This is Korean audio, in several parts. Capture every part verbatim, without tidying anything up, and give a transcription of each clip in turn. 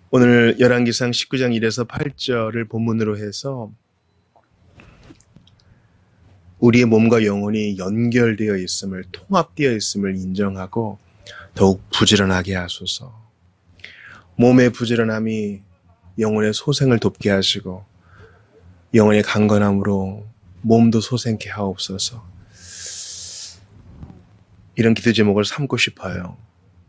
오늘 열왕기상 십구 장 일에서 팔 절을 본문으로 해서 우리의 몸과 영혼이 연결되어 있음을, 통합되어 있음을 인정하고 더욱 부지런하게 하소서. 몸의 부지런함이 영혼의 소생을 돕게 하시고 영혼의 강건함으로 몸도 소생케 하옵소서. 이런 기도 제목을 삼고 싶어요.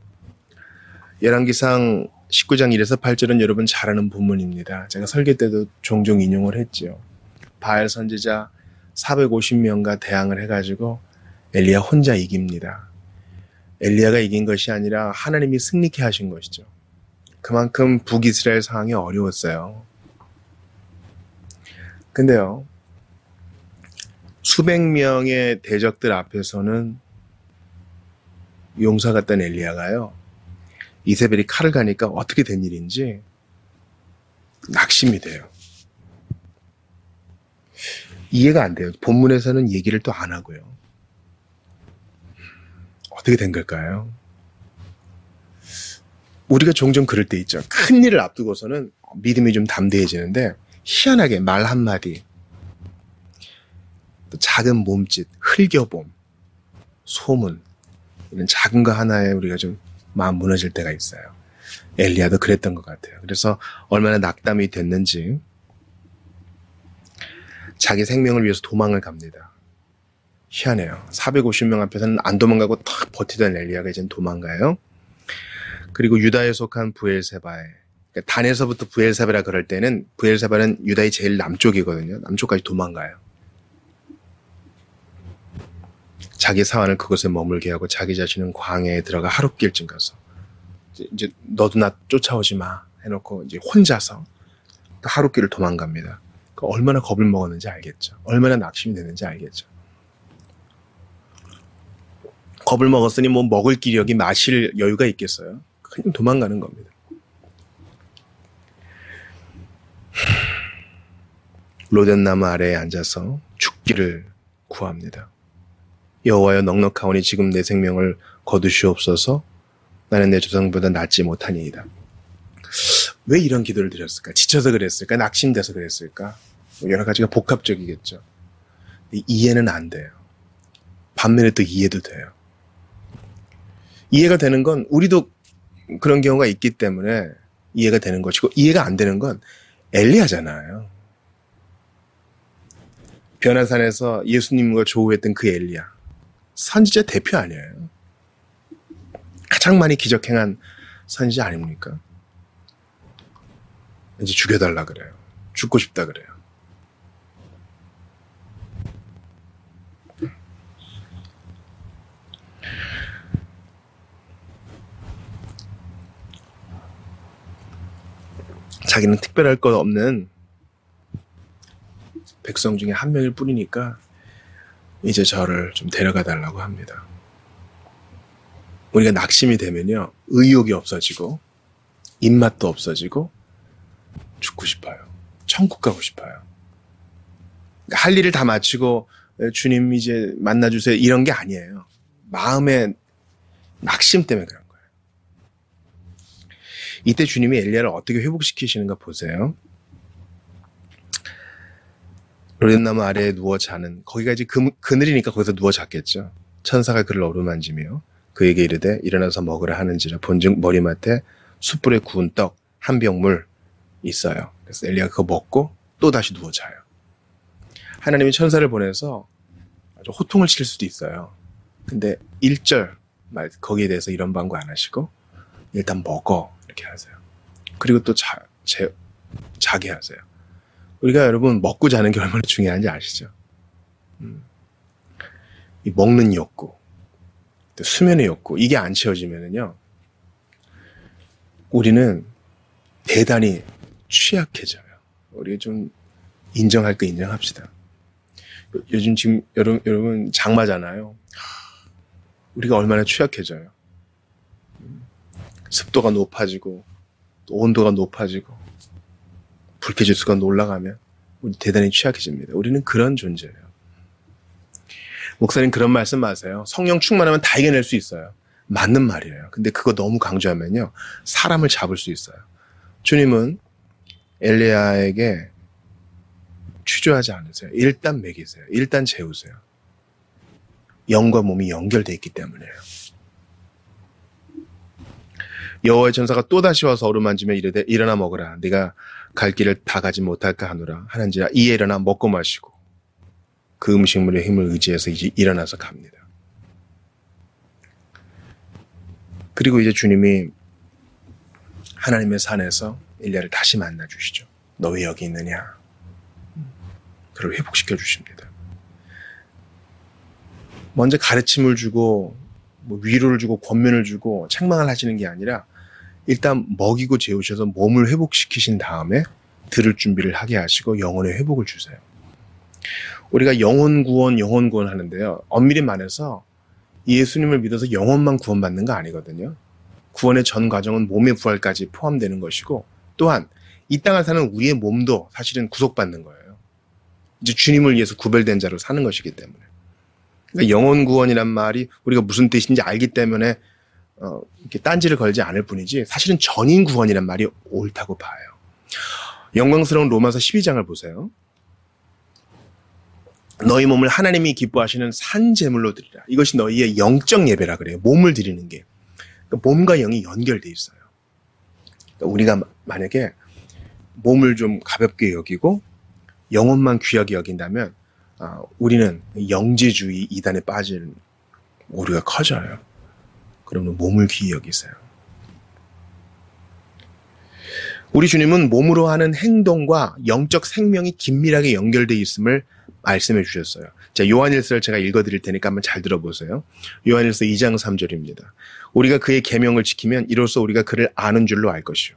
열왕기상 십구 장 일에서 팔 절은 여러분 잘 아는 본문입니다. 제가 설교 때도 종종 인용을 했죠. 바알 선지자 사백오십 명과 대항을 해가지고 엘리야 혼자 이깁니다. 엘리야가 이긴 것이 아니라 하나님이 승리케 하신 것이죠. 그만큼 북이스라엘 상황이 어려웠어요. 근데요, 수백 명의 대적들 앞에서는 용사 같던 엘리야가요, 이세벨이 칼을 가니까 어떻게 된 일인지 낙심이 돼요. 이해가 안 돼요. 본문에서는 얘기를 또 안 하고요. 어떻게 된 걸까요? 우리가 종종 그럴 때 있죠. 큰 일을 앞두고서는 믿음이 좀 담대해지는데 희한하게 말 한마디, 또 작은 몸짓, 흘겨봄, 소문, 이런 작은 거 하나에 우리가 좀 마음 무너질 때가 있어요. 엘리야도 그랬던 것 같아요. 그래서 얼마나 낙담이 됐는지 자기 생명을 위해서 도망을 갑니다. 희한해요. 사백오십 명 앞에서는 안 도망가고 탁 버티던 엘리야가 이제는 도망가요. 그리고 유다에 속한 브엘세바에, 그러니까 단에서부터 브엘세바라 그럴 때는 브엘세바는 유다의 제일 남쪽이거든요. 남쪽까지 도망가요. 자기 사환을 그곳에 머물게 하고 자기 자신은 광야에 들어가 하룻길쯤 가서 이제, 이제 너도 나 쫓아오지 마 해놓고 이제 혼자서 하룻길을 도망갑니다. 얼마나 겁을 먹었는지 알겠죠. 얼마나 낙심이 됐는지 알겠죠. 겁을 먹었으니 뭐 먹을 기력이 마실 여유가 있겠어요. 그냥 도망가는 겁니다. 로덴나무 아래에 앉아서 죽기를 구합니다. 여호와여, 넉넉하오니 지금 내 생명을 거두시옵소서. 나는 내 조상보다 낫지 못하니이다. 왜 이런 기도를 드렸을까? 지쳐서 그랬을까? 낙심돼서 그랬을까? 여러 가지가 복합적이겠죠. 이해는 안 돼요. 반면에 또 이해도 돼요. 이해가 되는 건 우리도 그런 경우가 있기 때문에 이해가 되는 것이고, 이해가 안 되는 건 엘리야잖아요. 변화산에서 예수님과 조우했던 그 엘리야, 선지자 대표 아니에요? 가장 많이 기적행한 선지자 아닙니까? 이제 죽여달라 그래요. 죽고 싶다 그래요. 자기는 특별할 것 없는 백성 중에 한 명일 뿐이니까 이제 저를 좀 데려가 달라고 합니다. 우리가 낙심이 되면요, 의욕이 없어지고 입맛도 없어지고 죽고 싶어요. 천국 가고 싶어요. 할 일을 다 마치고 주님 이제 만나주세요 이런 게 아니에요. 마음의 낙심 때문에 그런 거예요. 이때 주님이 엘리야를 어떻게 회복시키시는가 보세요. 로뎀나무 아래에 누워 자는, 거기가 이제 그, 그늘이니까 거기서 누워 잤겠죠. 천사가 그를 어루만지며 그에게 이르되 일어나서 먹으라 하는지라 본즉 머리맡에 숯불에 구운 떡 한 병물 있어요. 그래서 엘리야가 그거 먹고 또 다시 누워 자요. 하나님이 천사를 보내서 아주 호통을 칠 수도 있어요. 근데 일 절 말 거기에 대해서 이런 방구 안 하시고 일단 먹어 이렇게 하세요. 그리고 또 자, 제, 자게 하세요. 우리가 여러분 먹고 자는 게 얼마나 중요한지 아시죠? 음. 이 먹는 욕구, 또 수면의 욕구, 이게 안 채워지면은요, 우리는 대단히 취약해져요. 우리 좀 인정할 거 인정합시다. 요즘 지금 여러분, 여러분 장마잖아요. 우리가 얼마나 취약해져요. 습도가 높아지고 또 온도가 높아지고 불쾌지수가 올라가면 우리 대단히 취약해집니다. 우리는 그런 존재예요. 목사님 그런 말씀 마세요. 성령 충만하면 다 이겨낼 수 있어요. 맞는 말이에요. 근데 그거 너무 강조하면요, 사람을 잡을 수 있어요. 주님은 엘리야에게 취조하지 않으세요. 일단 먹이세요. 일단 재우세요. 영과 몸이 연결되어 있기 때문이에요. 여호와의 전사가 또다시 와서 어루만지며 이르되 일어나 먹으라. 네가 갈 길을 다 가지 못할까 하노라 하는지라. 이에 일어나 먹고 마시고 그 음식물의 힘을 의지해서 이제 일어나서 갑니다. 그리고 이제 주님이 하나님의 산에서 엘리야를 다시 만나 주시죠. 너 왜 여기 있느냐? 그를 회복시켜 주십니다. 먼저 가르침을 주고 뭐 위로를 주고 권면을 주고 책망을 하시는 게 아니라 일단 먹이고 재우셔서 몸을 회복시키신 다음에 들을 준비를 하게 하시고 영혼의 회복을 주세요. 우리가 영혼 구원, 영혼 구원 하는데요. 엄밀히 말해서 예수님을 믿어서 영혼만 구원받는 거 아니거든요. 구원의 전 과정은 몸의 부활까지 포함되는 것이고 또한 이 땅을 사는 우리의 몸도 사실은 구속받는 거예요. 이제 주님을 위해서 구별된 자로 사는 것이기 때문에. 그러니까 영혼 구원이란 말이 우리가 무슨 뜻인지 알기 때문에 어, 이렇게 딴지를 걸지 않을 뿐이지 사실은 전인 구원이란 말이 옳다고 봐요. 영광스러운 로마서 십이 장을 보세요. 너희 몸을 하나님이 기뻐하시는 산 제물로 드리라. 이것이 너희의 영적 예배라 그래요. 몸을 드리는 게. 그러니까 몸과 영이 연결돼 있어요. 그러니까 우리가 만약에 몸을 좀 가볍게 여기고 영혼만 귀하게 여긴다면 아, 우리는 영지주의 이단에 빠질 오류가 커져요. 그러면 몸을 귀히 여기세요. 우리 주님은 몸으로 하는 행동과 영적 생명이 긴밀하게 연결되어 있음을 말씀해 주셨어요. 자, 요한일서를 제가 읽어드릴 테니까 한번 잘 들어보세요. 요한일서 이 장 삼 절입니다. 우리가 그의 계명을 지키면 이로써 우리가 그를 아는 줄로 알 것이요.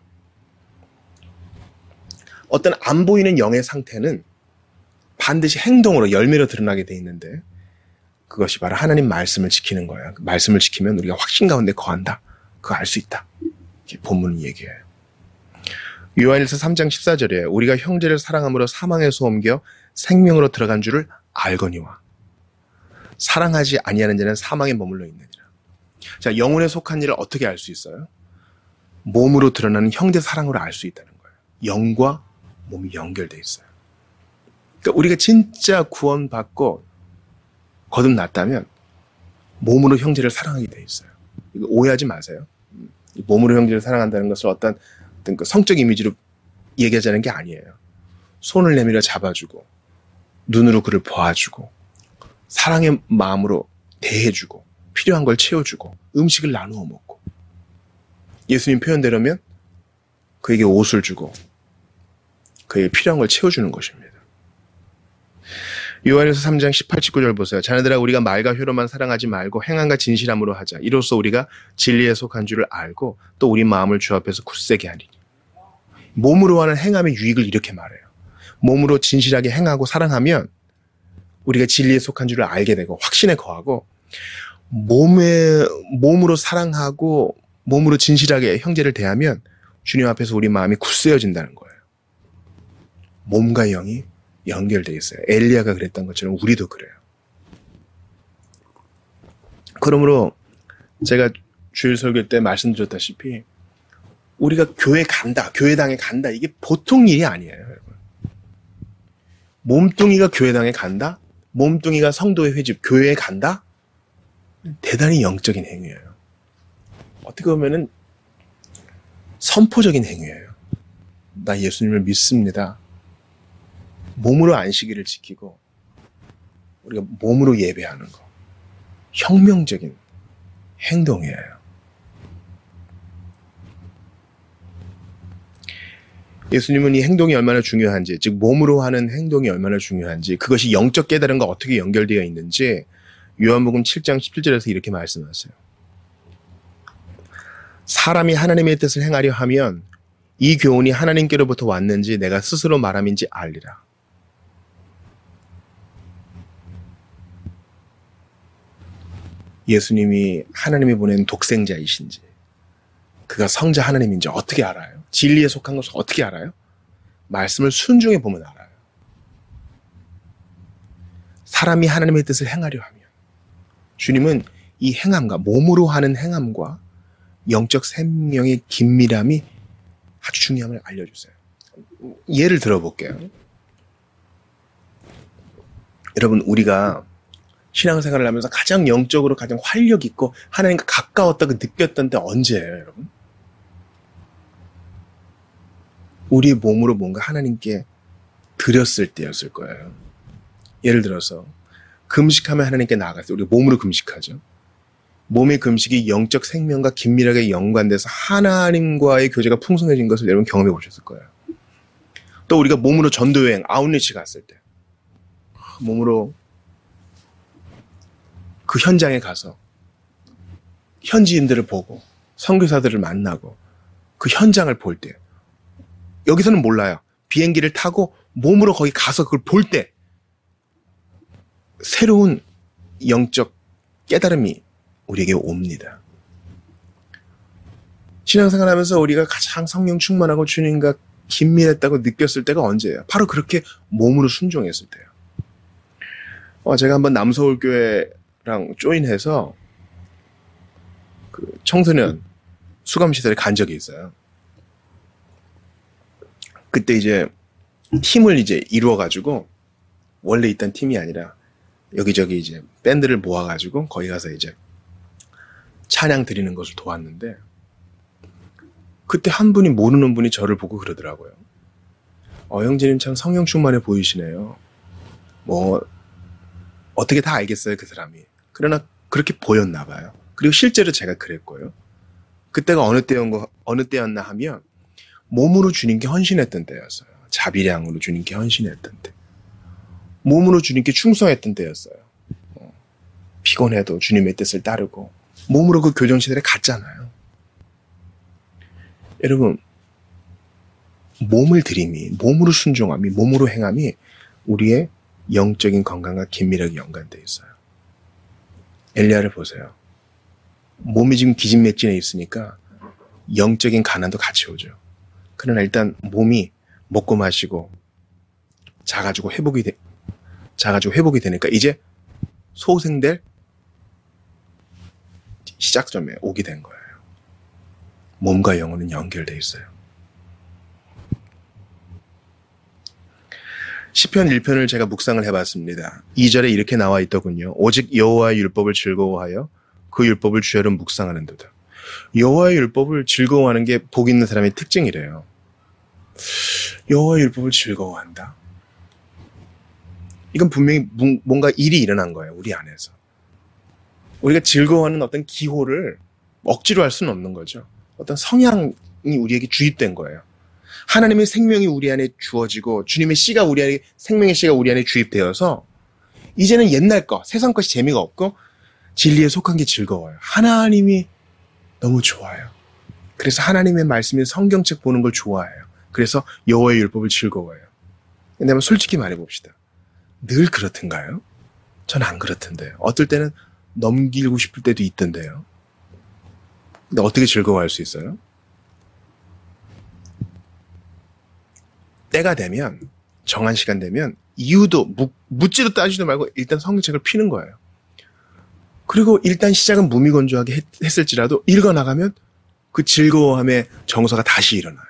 어떤 안 보이는 영의 상태는 반드시 행동으로 열매로 드러나게 돼 있는데 그것이 바로 하나님 말씀을 지키는 거예요. 말씀을 지키면 우리가 확신 가운데 거한다. 그거 알 수 있다. 이렇게 본문은 얘기해요. 요한일서 삼 장 십사 절에 우리가 형제를 사랑함으로 사망에서 옮겨 생명으로 들어간 줄을 알거니와 사랑하지 아니하는 자는 사망에 머물러 있느니라. 자, 영혼에 속한 일을 어떻게 알 수 있어요? 몸으로 드러나는 형제 사랑으로 알 수 있다는 거예요. 영과 몸이 연결돼 있어요. 그러니까 우리가 진짜 구원받고 거듭났다면 몸으로 형제를 사랑하게 돼 있어요. 이거 오해하지 마세요. 몸으로 형제를 사랑한다는 것을 어떤, 어떤 그 성적 이미지로 얘기하자는 게 아니에요. 손을 내밀어 잡아주고 눈으로 그를 봐주고 사랑의 마음으로 대해주고 필요한 걸 채워주고 음식을 나누어 먹고 예수님 표현대로면 그에게 옷을 주고 그에게 필요한 걸 채워주는 것입니다. 요한일서 삼 장 십팔, 십구 절 보세요. 자네들아 우리가 말과 혀로만 사랑하지 말고 행함과 진실함으로 하자. 이로써 우리가 진리에 속한 줄을 알고 또 우리 마음을 주 앞에서 굳세게 하리니. 몸으로 하는 행함의 유익을 이렇게 말해요. 몸으로 진실하게 행하고 사랑하면 우리가 진리에 속한 줄을 알게 되고 확신에 거하고 몸에, 몸으로 사랑하고 몸으로 진실하게 형제를 대하면 주님 앞에서 우리 마음이 굳세어진다는 거예요. 몸과 영이 연결되어 있어요. 엘리야가 그랬던 것처럼 우리도 그래요. 그러므로 제가 주일 설교 때 말씀드렸다시피 우리가 교회 간다, 교회당에 간다 이게 보통 일이 아니에요. 여러분. 몸뚱이가 교회당에 간다? 몸뚱이가 성도의 회집, 교회에 간다? 대단히 영적인 행위예요. 어떻게 보면은 선포적인 행위예요. 나 예수님을 믿습니다. 몸으로 안식일을 지키고 우리가 몸으로 예배하는 거. 혁명적인 행동이에요. 예수님은 이 행동이 얼마나 중요한지, 즉 몸으로 하는 행동이 얼마나 중요한지, 그것이 영적 깨달음과 어떻게 연결되어 있는지 요한복음 칠 장 십칠 절에서 이렇게 말씀하세요. 사람이 하나님의 뜻을 행하려 하면 이 교훈이 하나님께로부터 왔는지 내가 스스로 말함인지 알리라. 예수님이 하나님이 보낸 독생자이신지 그가 성자 하나님인지 어떻게 알아요? 진리에 속한 것을 어떻게 알아요? 말씀을 순종해 보면 알아요. 사람이 하나님의 뜻을 행하려 하면 주님은 이 행함과 몸으로 하는 행함과 영적 생명의 긴밀함이 아주 중요함을 알려주세요. 예를 들어볼게요. 여러분, 우리가 신앙생활을 하면서 가장 영적으로 가장 활력 있고 하나님과 가까웠다고 느꼈던 때 언제예요, 여러분? 우리 몸으로 뭔가 하나님께 드렸을 때였을 거예요. 예를 들어서 금식하면 하나님께 나아갔어요. 우리 몸으로 금식하죠. 몸의 금식이 영적 생명과 긴밀하게 연관돼서 하나님과의 교제가 풍성해진 것을 여러분 경험해 보셨을 거예요. 또 우리가 몸으로 전도여행, 아웃리치 갔을 때 몸으로 그 현장에 가서 현지인들을 보고 선교사들을 만나고 그 현장을 볼 때, 여기서는 몰라요. 비행기를 타고 몸으로 거기 가서 그걸 볼 때 새로운 영적 깨달음이 우리에게 옵니다. 신앙생활하면서 우리가 가장 성령 충만하고 주님과 긴밀했다고 느꼈을 때가 언제예요? 바로 그렇게 몸으로 순종했을 때요. 어, 제가 한번 남서울교회랑 조인해서 그 청소년 수감시설에 간 적이 있어요. 그때 이제 팀을 이제 이루어가지고 원래 있던 팀이 아니라 여기저기 이제 밴드를 모아가지고 거기 가서 이제 찬양 드리는 것을 도왔는데, 그때 한 분이 모르는 분이 저를 보고 그러더라고요. 어, 형제님 참 성령 충만해 보이시네요. 뭐 어떻게 다 알겠어요, 그 사람이. 그러나 그렇게 보였나 봐요. 그리고 실제로 제가 그랬고요. 그때가 어느 때였, 어느 때였나 하면 몸으로 주님께 헌신했던 때였어요. 자비량으로 주님께 헌신했던 때. 몸으로 주님께 충성했던 때였어요. 어, 피곤해도 주님의 뜻을 따르고 몸으로 그 교정시설에 갔잖아요. 여러분, 몸을 들임이, 몸으로 순종함이, 몸으로 행함이 우리의 영적인 건강과 긴밀하게 연관되어 있어요. 엘리야를 보세요. 몸이 지금 기진맥진해 있으니까 영적인 가난도 같이 오죠. 그러나 일단 몸이 먹고 마시고 자가지고 회복이 돼, 자가지고 회복이 되니까 이제 소생될 시작점에 오게 된 거예요. 몸과 영혼은 연결되어 있어요. 시편 일 편을 제가 묵상을 해봤습니다. 이 절에 이렇게 나와 있더군요. 오직 여호와의 율법을 즐거워하여 그 율법을 주야로 묵상하는도다. 여호와의 율법을 즐거워하는 게 복 있는 사람의 특징이래요. 여호와의 율법을 즐거워한다. 이건 분명히 뭔가 일이 일어난 거예요, 우리 안에서. 우리가 즐거워하는 어떤 기호를 억지로 할 수는 없는 거죠. 어떤 성향이 우리에게 주입된 거예요. 하나님의 생명이 우리 안에 주어지고 주님의 씨가 우리 안에, 생명의 씨가 우리 안에 주입되어서 이제는 옛날 거, 세상 것이 재미가 없고 진리에 속한 게 즐거워요. 하나님이 너무 좋아요. 그래서 하나님의 말씀인 성경책 보는 걸 좋아해요. 그래서 여호와의 율법을 즐거워해요. 근데 한번 솔직히 말해봅시다. 늘 그렇던가요? 전 안 그렇던데요. 어떨 때는 넘기고 싶을 때도 있던데요. 근데 어떻게 즐거워할 수 있어요? 때가 되면, 정한 시간 되면 이유도 묻, 묻지도 따지도 말고 일단 성경책을 피는 거예요. 그리고 일단 시작은 무미건조하게 했, 했을지라도 읽어나가면 그 즐거워함의 정서가 다시 일어나요.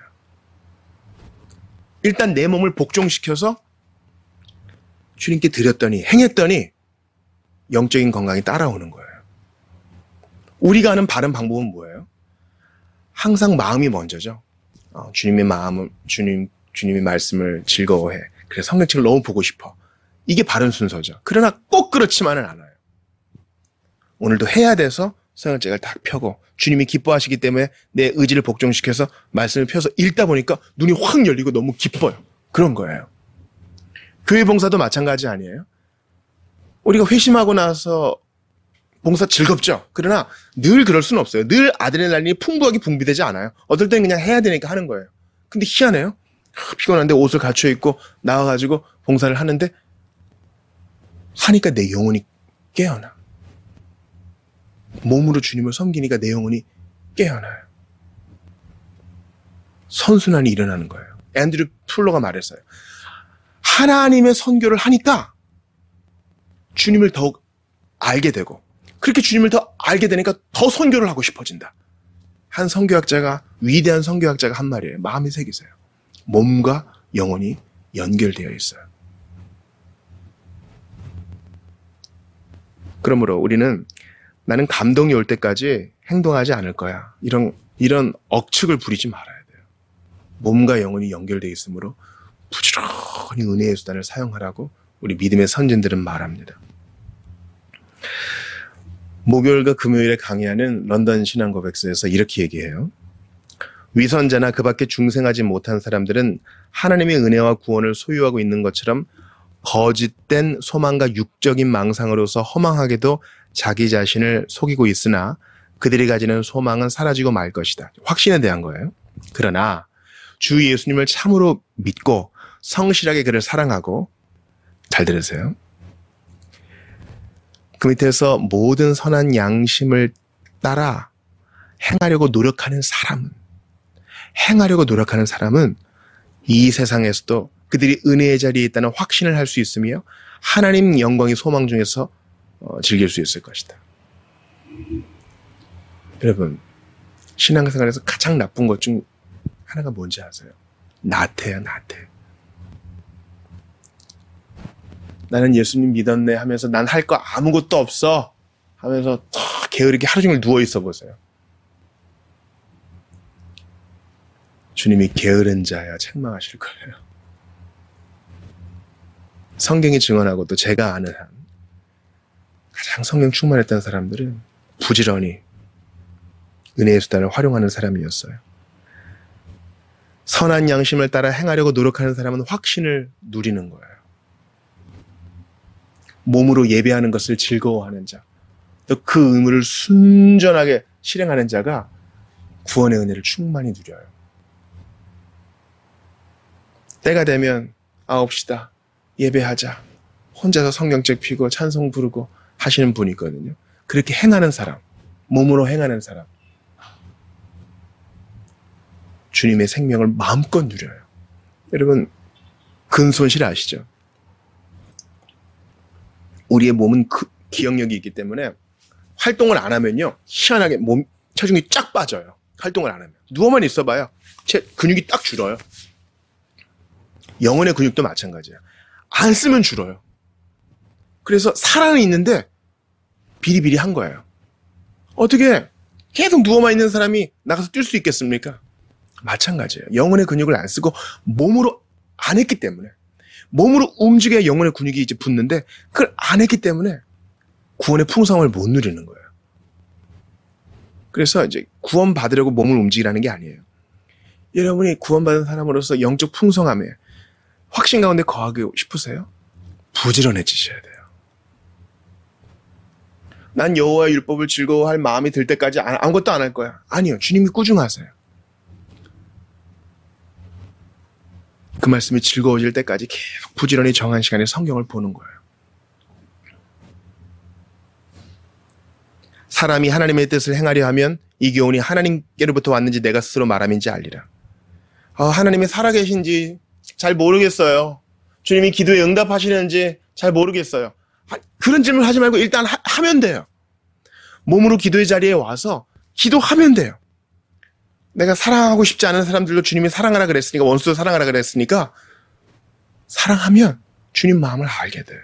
일단 내 몸을 복종시켜서 주님께 드렸더니, 행했더니 영적인 건강이 따라오는 거예요. 우리가 아는 바른 방법은 뭐예요? 항상 마음이 먼저죠. 어, 주님의 마음을, 주님, 주님의 말씀을 즐거워해. 그래서 성경책을 너무 보고 싶어. 이게 바른 순서죠. 그러나 꼭 그렇지만은 않아요. 오늘도 해야 돼서 성경책을 딱 펴고 주님이 기뻐하시기 때문에 내 의지를 복종시켜서 말씀을 펴서 읽다 보니까 눈이 확 열리고 너무 기뻐요. 그런 거예요. 교회 봉사도 마찬가지 아니에요? 우리가 회심하고 나서 봉사 즐겁죠? 그러나 늘 그럴 수는 없어요. 늘 아드레날린이 풍부하게 분비되지 않아요. 어떨 때는 그냥 해야 되니까 하는 거예요. 근데 희한해요. 피곤한데 옷을 갖춰 입고 나와가지고 봉사를 하는데 하니까 내 영혼이 깨어나. 몸으로 주님을 섬기니까 내 영혼이 깨어나요. 선순환이 일어나는 거예요. 앤드류 풀러가 말했어요. 하나님의 선교를 하니까 주님을 더욱 알게 되고, 그렇게 주님을 더 알게 되니까 더 선교를 하고 싶어진다. 한 선교학자가, 위대한 선교학자가 한 말이에요. 마음에 새기세요. 몸과 영혼이 연결되어 있어요. 그러므로 우리는 나는 감동이 올 때까지 행동하지 않을 거야. 이런, 이런 억측을 부리지 말아야 돼요. 몸과 영혼이 연결되어 있으므로 부지런히 은혜의 수단을 사용하라고 우리 믿음의 선진들은 말합니다. 목요일과 금요일에 강의하는 런던 신앙고백서에서 이렇게 얘기해요. 위선자나 그 밖에 중생하지 못한 사람들은 하나님의 은혜와 구원을 소유하고 있는 것처럼 거짓된 소망과 육적인 망상으로서 허망하게도 자기 자신을 속이고 있으나 그들이 가지는 소망은 사라지고 말 것이다. 확신에 대한 거예요. 그러나 주 예수님을 참으로 믿고 성실하게 그를 사랑하고, 잘 들으세요. 그 밑에서 모든 선한 양심을 따라 행하려고 노력하는 사람은, 행하려고 노력하는 사람은 이 세상에서도 그들이 은혜의 자리에 있다는 확신을 할 수 있으며 하나님 영광의 소망 중에서 즐길 수 있을 것이다. 여러분, 신앙생활에서 가장 나쁜 것 중 하나가 뭔지 아세요? 나태야, 나태. 나는 예수님 믿었네 하면서 난 할 거 아무것도 없어 하면서 게으르게 하루 종일 누워있어 보세요. 주님이 게으른 자야 책망하실 거예요. 성경이 증언하고 또 제가 아는 한 가장 성령 충만했던 사람들은 부지런히 은혜의 수단을 활용하는 사람이었어요. 선한 양심을 따라 행하려고 노력하는 사람은 확신을 누리는 거예요. 몸으로 예배하는 것을 즐거워하는 자, 또 그 의무를 순전하게 실행하는 자가 구원의 은혜를 충만히 누려요. 때가 되면 아홉시다 예배하자, 혼자서 성경책 펴고 찬송 부르고 하시는 분이 있거든요. 그렇게 행하는 사람, 몸으로 행하는 사람, 주님의 생명을 마음껏 누려요. 여러분, 근손실 아시죠? 우리의 몸은 그 기억력이 있기 때문에 활동을 안 하면요, 희한하게 몸 체중이 쫙 빠져요. 활동을 안 하면. 누워만 있어봐요. 체, 근육이 딱 줄어요. 영혼의 근육도 마찬가지예요. 안 쓰면 줄어요. 그래서 살아는 있는데 비리비리한 거예요. 어떻게 계속 누워만 있는 사람이 나가서 뛸 수 있겠습니까? 마찬가지예요. 영혼의 근육을 안 쓰고 몸으로 안 했기 때문에, 몸으로 움직여야 영혼의 근육이 이제 붙는데 그걸 안 했기 때문에 구원의 풍성함을 못 누리는 거예요. 그래서 이제 구원 받으려고 몸을 움직이라는 게 아니에요. 여러분이 구원받은 사람으로서 영적 풍성함에 확신 가운데 거하고 싶으세요? 부지런해지셔야 돼요. 난 여호와의 율법을 즐거워할 마음이 들 때까지 아무것도 안 할 거야. 아니요. 주님이 꾸준하세요. 그 말씀이 즐거워질 때까지 계속 부지런히 정한 시간에 성경을 보는 거예요. 사람이 하나님의 뜻을 행하려 하면 이 교훈이 하나님께로부터 왔는지 내가 스스로 말함인지 알리라. 아, 하나님이 살아계신지 잘 모르겠어요. 주님이 기도에 응답하시는지 잘 모르겠어요. 그런 질문 하지 말고 일단 하, 하면 돼요. 몸으로 기도의 자리에 와서 기도하면 돼요. 내가 사랑하고 싶지 않은 사람들도 주님이 사랑하라 그랬으니까, 원수도 사랑하라 그랬으니까 사랑하면 주님 마음을 알게 돼요.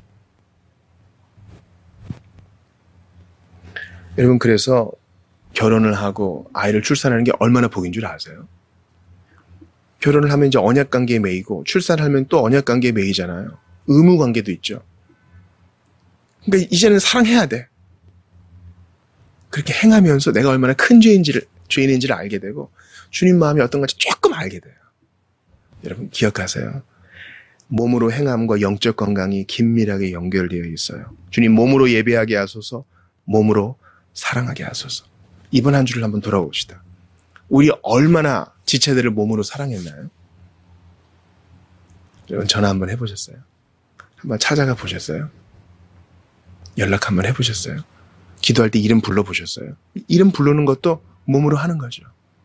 여러분, 그래서 결혼을 하고 아이를 출산하는 게 얼마나 복인 줄 아세요? 결혼을 하면 이제 언약관계에 매이고 출산을 하면 또 언약관계에 매이잖아요. 의무관계도 있죠. 그러니까 이제는 사랑해야 돼. 그렇게 행하면서 내가 얼마나 큰 죄인지를, 죄인인지를 알게 되고 주님 마음이 어떤 건지 조금 알게 돼요. 여러분 기억하세요. 몸으로 행함과 영적 건강이 긴밀하게 연결되어 있어요. 주님 몸으로 예배하게 하소서, 몸으로 사랑하게 하소서. 이번 한 주를 한번 돌아봅시다. 우리 얼마나 지체들을 몸으로 사랑했나요? 여러분 전화 한번 해보셨어요? 한번 찾아가 보셨어요? 연락 한번 해보셨어요? 기도할 때 이름 불러보셨어요? 이름 부르는 것도 몸으로 하는 거죠.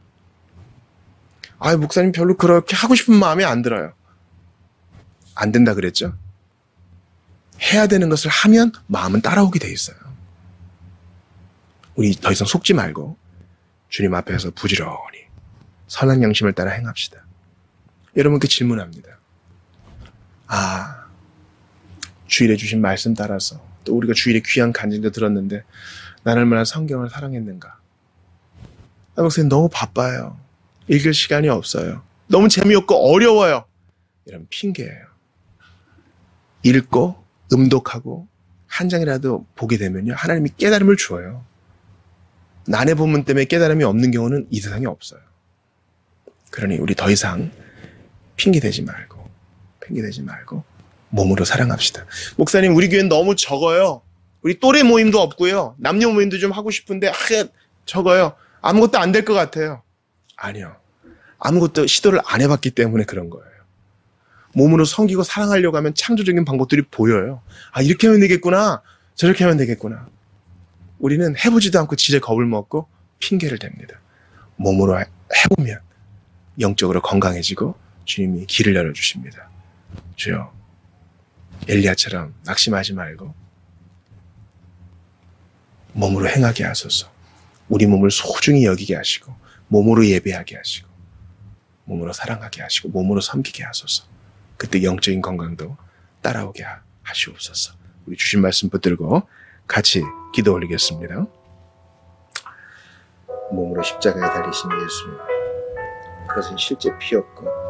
아, 목사님 별로 그렇게 하고 싶은 마음이 안 들어요. 안 된다 그랬죠? 해야 되는 것을 하면 마음은 따라오게 돼 있어요. 우리 더 이상 속지 말고 주님 앞에서 부지런히 선한 양심을 따라 행합시다. 여러분께 질문합니다. 아, 주일에 주신 말씀 따라서 또 우리가 주일에 귀한 간증도 들었는데 나는 얼마나 성경을 사랑했는가. 아, 목사님 너무 바빠요. 읽을 시간이 없어요. 너무 재미없고 어려워요. 이런 핑계예요. 읽고 음독하고 한 장이라도 보게 되면요, 하나님이 깨달음을 주어요. 난해 본문 때문에 깨달음이 없는 경우는 이 세상에 없어요. 그러니 우리 더 이상 핑계대지 말고 핑계대지 말고 몸으로 사랑합시다. 목사님 우리 교회는 너무 적어요. 우리 또래 모임도 없고요. 남녀 모임도 좀 하고 싶은데 아, 적어요. 아무것도 안 될 것 같아요. 아니요. 아무것도 시도를 안 해봤기 때문에 그런 거예요. 몸으로 섬기고 사랑하려고 하면 창조적인 방법들이 보여요. 아, 이렇게 하면 되겠구나. 저렇게 하면 되겠구나. 우리는 해보지도 않고 지레 겁을 먹고 핑계를 댑니다. 몸으로 해보면 영적으로 건강해지고 주님이 길을 열어주십니다. 주여, 엘리야처럼 낙심하지 말고 몸으로 행하게 하소서. 우리 몸을 소중히 여기게 하시고 몸으로 예배하게 하시고 몸으로 사랑하게 하시고 몸으로 섬기게 하소서. 그때 영적인 건강도 따라오게 하시옵소서. 우리 주신 말씀 붙들고 같이 기도 올리겠습니다. 몸으로 십자가에 달리신 예수님, 그것은 실제 피였고